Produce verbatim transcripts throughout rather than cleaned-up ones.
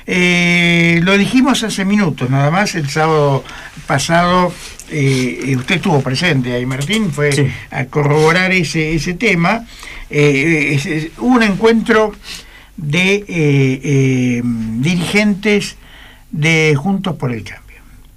Eh, lo dijimos hace minutos, nada más, el sábado pasado eh, usted estuvo presente ahí, Martín, fue sí. a corroborar ese, ese tema. Eh, es, es un encuentro de eh, eh, dirigentes de Juntos por el Cambio.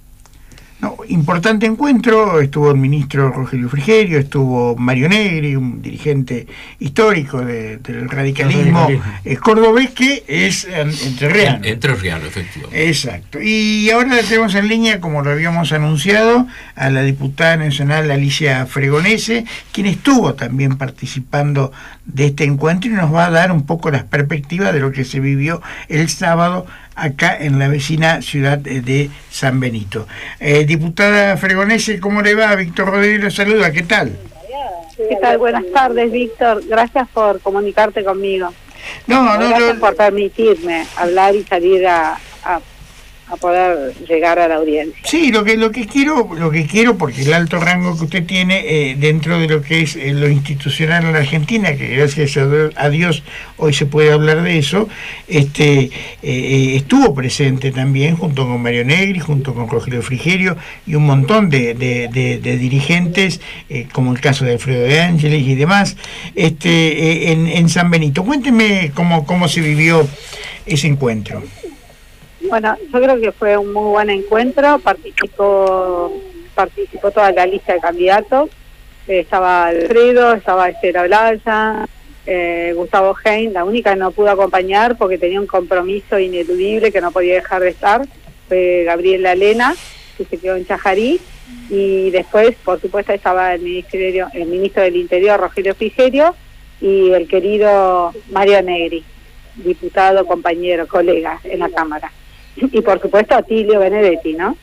No, importante encuentro, estuvo el ministro Rogelio Frigerio, estuvo Mario Negri, un dirigente histórico de, del radicalismo eh, cordobés, que es entrerriano. Entrerriano, efectivamente. Exacto. Y ahora la tenemos en línea, como lo habíamos anunciado, a la diputada nacional Alicia Fregonese, quien estuvo también participando de este encuentro y nos va a dar un poco las perspectivas de lo que se vivió el sábado acá en la vecina ciudad de San Benito. Eh, diputada Fregonese, ¿cómo le va? Víctor Rodríguez lo saluda, ¿qué tal? ¿Qué tal? Buenas tardes, Víctor. Gracias por comunicarte conmigo. No, no, Gracias no, por permitirme hablar y salir a, a, a poder llegar a la audiencia. Sí, lo que lo que quiero, lo que quiero, porque el alto rango que usted tiene eh, dentro de lo que es eh, lo institucional en la Argentina, que gracias a Dios hoy se puede hablar de eso, este eh, estuvo presente también junto con Mario Negri, junto con Rogelio Frigerio y un montón de, de, de, de dirigentes, eh, como el caso de Alfredo de Ángeles y demás, este eh, en, en San Benito. Cuénteme cómo, cómo se vivió ese encuentro. Bueno, yo creo que fue un muy buen encuentro, participó participó toda la lista de candidatos, eh, estaba Alfredo, estaba Esther Blaya, eh, Gustavo Hein, la única que no pudo acompañar porque tenía un compromiso ineludible que no podía dejar de estar, fue Gabriela Lena, que se quedó en Chajarí, y después, por supuesto, estaba el, ministerio, el ministro del Interior, Rogelio Frigerio, y el querido Mario Negri, diputado, compañero, colega en la Cámara. Y por supuesto Atilio Benedetti, ¿no?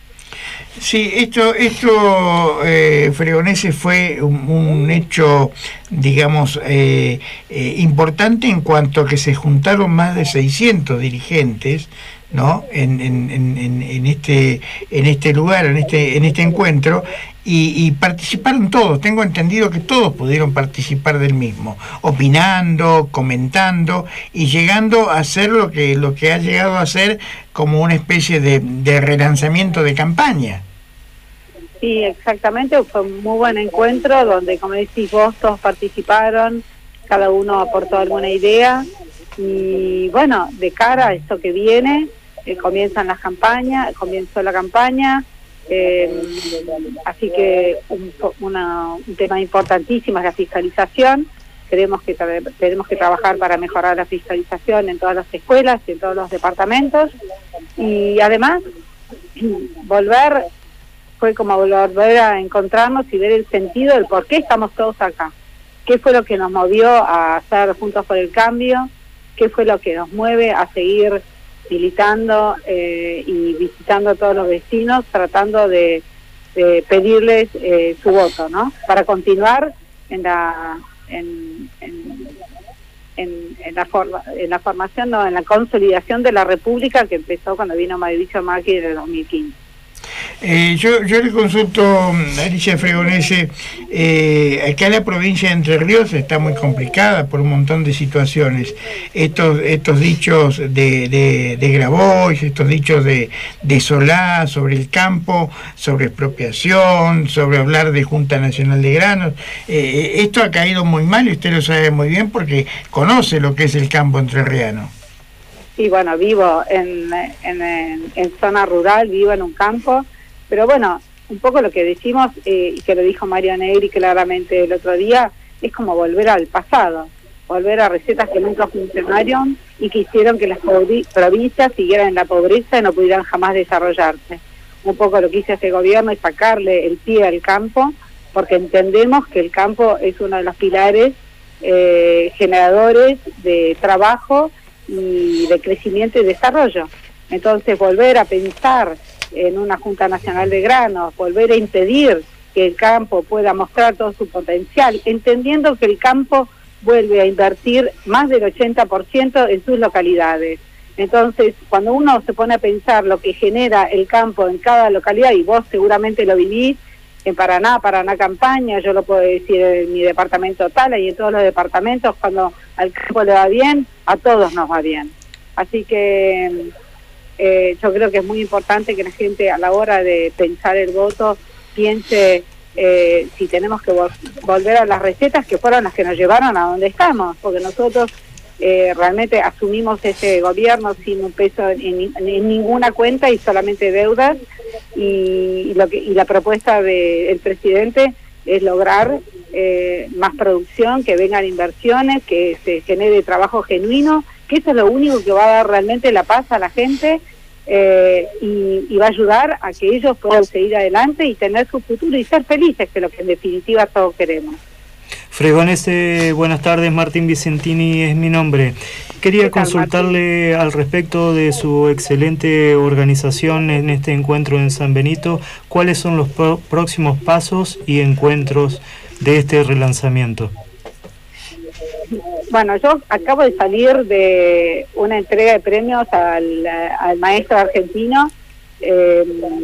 Sí, esto, esto eh, Fregonese, fue un, un hecho, digamos, eh, eh, importante en cuanto a que se juntaron más de seiscientos dirigentes, ¿no? En, en, en, en este en este lugar, en este en este encuentro, y, y participaron todos. Tengo entendido que todos pudieron participar del mismo, opinando, comentando y llegando a hacer lo que lo que ha llegado a ser como una especie de, de relanzamiento de campaña. Sí, exactamente, fue un muy buen encuentro donde, como decís vos, todos participaron, cada uno aportó alguna idea y bueno, de cara a esto que viene, eh, comienzan las campañas, comenzó la campaña, eh, así que un, una, un tema importantísimo es la fiscalización. Tenemos que, tenemos que trabajar para mejorar la fiscalización en todas las escuelas y en todos los departamentos, y además volver, fue como volver a encontrarnos y ver el sentido del por qué estamos todos acá, qué fue lo que nos movió a hacer Juntos por el Cambio, qué fue lo que nos mueve a seguir militando eh, y visitando a todos los vecinos, tratando de, de pedirles eh, su voto, ¿no? Para continuar en la en, en, en, en la forma, en la formación, no, en la consolidación de la República que empezó cuando vino Mauricio Macri en el dos mil quince. Eh, yo, yo le consulto a Alicia Fregonese, eh, acá la provincia de Entre Ríos está muy complicada por un montón de situaciones. Estos estos dichos de, de, de Grabois, estos dichos de, de Solá sobre el campo, sobre expropiación, sobre hablar de Junta Nacional de Granos, eh, esto ha caído muy mal y usted lo sabe muy bien porque conoce lo que es el campo entrerriano. Sí, bueno, vivo en, en, en, en zona rural, vivo en un campo, pero bueno, un poco lo que decimos, eh, y que lo dijo Mario Negri claramente el otro día, es como volver al pasado, volver a recetas que nunca funcionaron y que hicieron que las provincias siguieran en la pobreza y no pudieran jamás desarrollarse. Un poco lo que hizo este gobierno es sacarle el pie al campo, porque entendemos que el campo es uno de los pilares eh, generadores de trabajo y de crecimiento y desarrollo. Entonces volver a pensar en una Junta Nacional de Granos, volver a impedir que el campo pueda mostrar todo su potencial, entendiendo que el campo vuelve a invertir más del ochenta por ciento en sus localidades. Entonces, cuando uno se pone a pensar lo que genera el campo en cada localidad, y vos seguramente lo vivís en Paraná, Paraná Campaña, yo lo puedo decir en mi departamento Tala y en todos los departamentos, cuando al campo le va bien, a todos nos va bien. Así que eh, yo creo que es muy importante que la gente a la hora de pensar el voto piense eh, si tenemos que vol volver a las recetas que fueron las que nos llevaron a donde estamos, porque nosotros eh, realmente asumimos ese gobierno sin un peso en, en, en ninguna cuenta y solamente deudas, y, y, lo que, y la propuesta del presidente es lograr eh, más producción, que vengan inversiones, que se genere trabajo genuino, que eso es lo único que va a dar realmente la paz a la gente eh, y, y va a ayudar a que ellos puedan seguir adelante y tener su futuro y ser felices, que es lo que en definitiva todos queremos. Fregonese, buenas tardes, Martín Vicentini es mi nombre. Quería consultarle al respecto de su excelente organización en este encuentro en San Benito, ¿cuáles son los pro próximos pasos y encuentros de este relanzamiento? Bueno, yo acabo de salir de una entrega de premios al, al maestro argentino. Eh,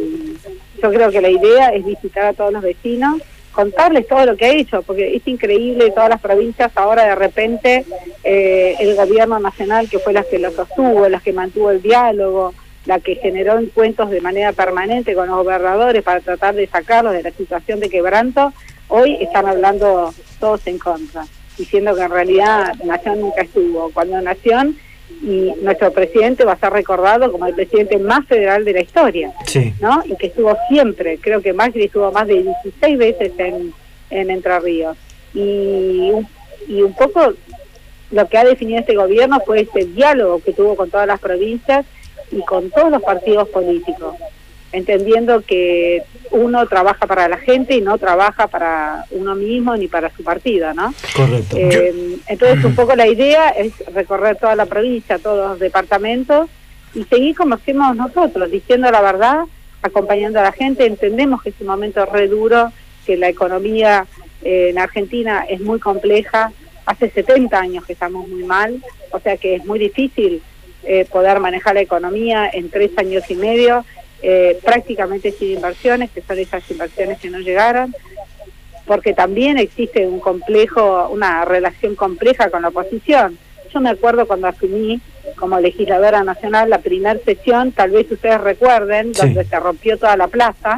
yo creo que la idea es visitar a todos los vecinos, contarles todo lo que ha hecho, porque es increíble todas las provincias ahora de repente eh, el gobierno nacional, que fue la que lo sostuvo, la que mantuvo el diálogo, la que generó encuentros de manera permanente con los gobernadores para tratar de sacarlos de la situación de quebranto, hoy están hablando todos en contra, diciendo que en realidad Nación nunca estuvo. Cuando Nación y nuestro presidente va a ser recordado como el presidente más federal de la historia, sí, ¿no? Y que estuvo siempre, creo que Macri estuvo más de dieciséis veces en, en Entre Ríos. Y, y un poco lo que ha definido este gobierno fue este diálogo que tuvo con todas las provincias y con todos los partidos políticos, entendiendo que uno trabaja para la gente y no trabaja para uno mismo ni para su partido, ¿no? Correcto. Eh, entonces un poco la idea es recorrer toda la provincia, todos los departamentos y seguir como hacemos nosotros, diciendo la verdad, acompañando a la gente. Entendemos que es un momento re duro, que la economía eh, en Argentina es muy compleja, hace setenta años que estamos muy mal, o sea que es muy difícil eh, poder manejar la economía en tres años y medio, Eh, prácticamente sin inversiones, que son esas inversiones que no llegaron, porque también existe un complejo, una relación compleja con la oposición. Yo me acuerdo cuando asumí como legisladora nacional la primera sesión, tal vez ustedes recuerden, sí, donde se rompió toda la plaza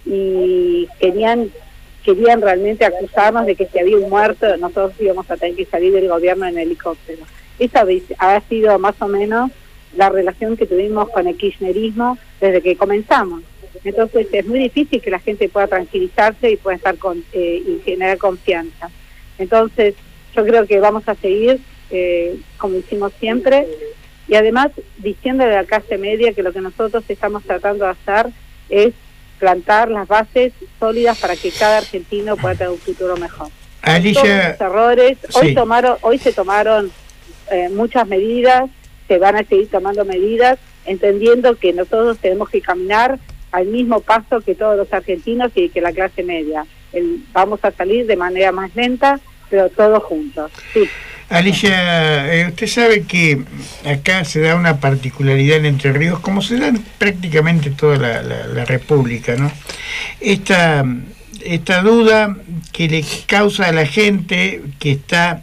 y querían querían realmente acusarnos de que si había un muerto nosotros íbamos a tener que salir del gobierno en helicóptero. Esa ha sido más o menos la relación que tuvimos con el kirchnerismo desde que comenzamos. Entonces es muy difícil que la gente pueda tranquilizarse y pueda estar con, eh, y generar confianza. Entonces yo creo que vamos a seguir eh, como hicimos siempre, y además diciéndole a la clase media que lo que nosotros estamos tratando de hacer es plantar las bases sólidas para que cada argentino pueda tener un futuro mejor. Alicia, todos los errores, hoy sí. tomaron, hoy se tomaron eh, muchas medidas, se van a seguir tomando medidas, entendiendo que nosotros tenemos que caminar al mismo paso que todos los argentinos y que la clase media. El, vamos a salir de manera más lenta, pero todos juntos. Sí. Alicia, eh, usted sabe que acá se da una particularidad en Entre Ríos, como se da en prácticamente toda la, la, la República, ¿no? Esta, esta duda que le causa a la gente que está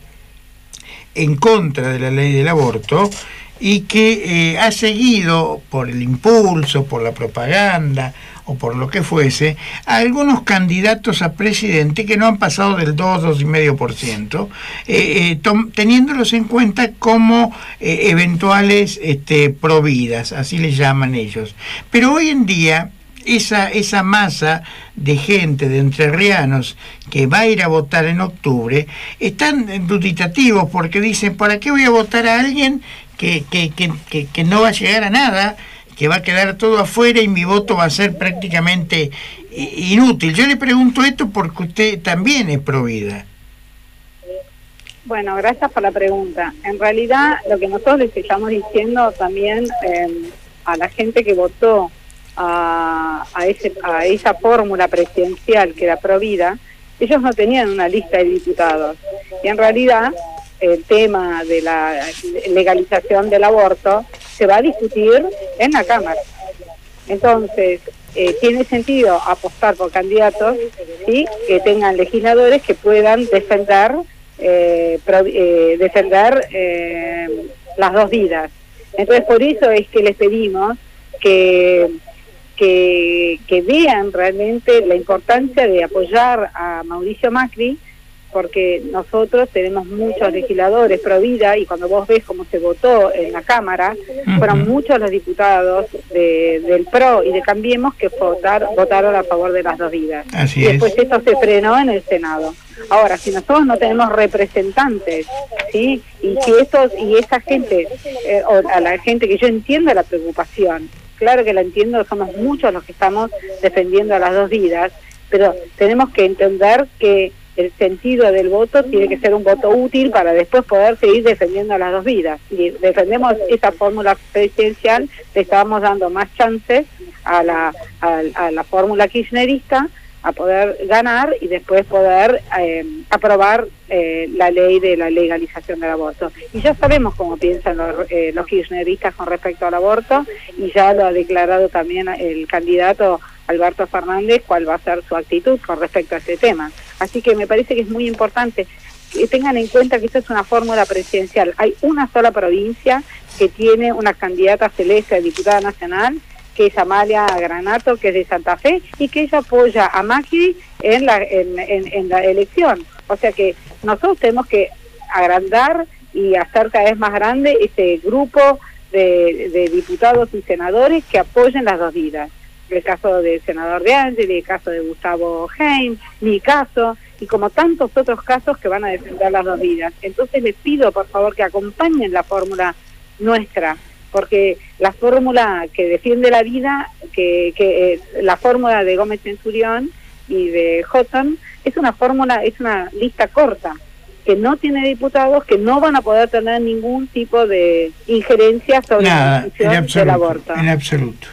en contra de la ley del aborto, y que eh, ha seguido por el impulso, por la propaganda o por lo que fuese, a algunos candidatos a presidente que no han pasado del dos, dos y medio por ciento, eh, eh, teniéndolos en cuenta como eh, eventuales este, providas, así les llaman ellos. Pero hoy en día esa, esa masa de gente, de entrerrianos, que va a ir a votar en octubre, están dubitativos porque dicen, ¿para qué voy a votar a alguien Que, que, que, que, que no va a llegar a nada, que va a quedar todo afuera y mi voto va a ser prácticamente inútil? Yo le pregunto esto porque usted también es provida. Bueno, gracias por la pregunta. En realidad, lo que nosotros les estamos diciendo también eh, a la gente que votó a, a, ese, a esa fórmula presidencial que era provida, ellos no tenían una lista de diputados. Y en realidad el tema de la legalización del aborto se va a discutir en la Cámara. Entonces, eh, tiene sentido apostar por candidatos, ¿sí?, que tengan legisladores que puedan defender eh, pro, eh, defender eh, las dos vidas. Entonces, por eso es que les pedimos que, que, que vean realmente la importancia de apoyar a Mauricio Macri, porque nosotros tenemos muchos legisladores pro vida, y cuando vos ves cómo se votó en la Cámara, uh-huh. fueron muchos los diputados de, del PRO y de Cambiemos que votar, votaron a favor de las dos vidas. Así y después es. esto se frenó en el Senado. Ahora, si nosotros no tenemos representantes, ¿sí? Y si estos, y esa gente, eh, o a la gente que yo entiendo la preocupación, claro que la entiendo, somos muchos los que estamos defendiendo a las dos vidas, pero tenemos que entender que el sentido del voto tiene que ser un voto útil para después poder seguir defendiendo a las dos vidas. Si defendemos esa fórmula presidencial, le estábamos dando más chances a la, a, a la fórmula kirchnerista a poder ganar y después poder eh, aprobar eh, la ley de la legalización del aborto. Y ya sabemos cómo piensan los, eh, los kirchneristas con respecto al aborto, y ya lo ha declarado también el candidato Alberto Fernández cuál va a ser su actitud con respecto a este tema. Así que me parece que es muy importante que tengan en cuenta que esto es una fórmula presidencial. Hay una sola provincia que tiene una candidata celeste a diputada nacional, que es Amalia Granato, que es de Santa Fe, y que ella apoya a Macri en la, en, en, en la elección. O sea que nosotros tenemos que agrandar y hacer cada vez más grande este grupo de, de diputados y senadores que apoyen las dos vidas. El caso del senador De Angeli, el caso de Gustavo Heim, mi caso, y como tantos otros casos que van a defender las dos vidas. Entonces les pido por favor que acompañen la fórmula nuestra, porque la fórmula que defiende la vida, que, que eh, la fórmula de Gómez Centurión y de Houghton, es una fórmula, es una lista corta, que no tiene diputados, que no van a poder tener ningún tipo de injerencia sobre Nada, la decisión en absoluto, del aborto. En absoluto.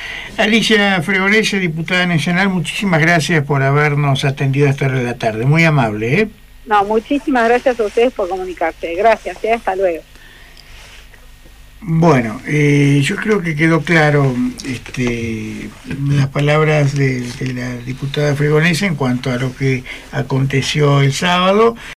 Alicia Fregonese, diputada nacional, muchísimas gracias por habernos atendido esta hora de la tarde. Muy amable, ¿eh? No, muchísimas gracias a ustedes por comunicarse. Gracias, ¿eh? Hasta luego. Bueno, eh, yo creo que quedó claro este, las palabras de, de la diputada Fregonese en cuanto a lo que aconteció el sábado.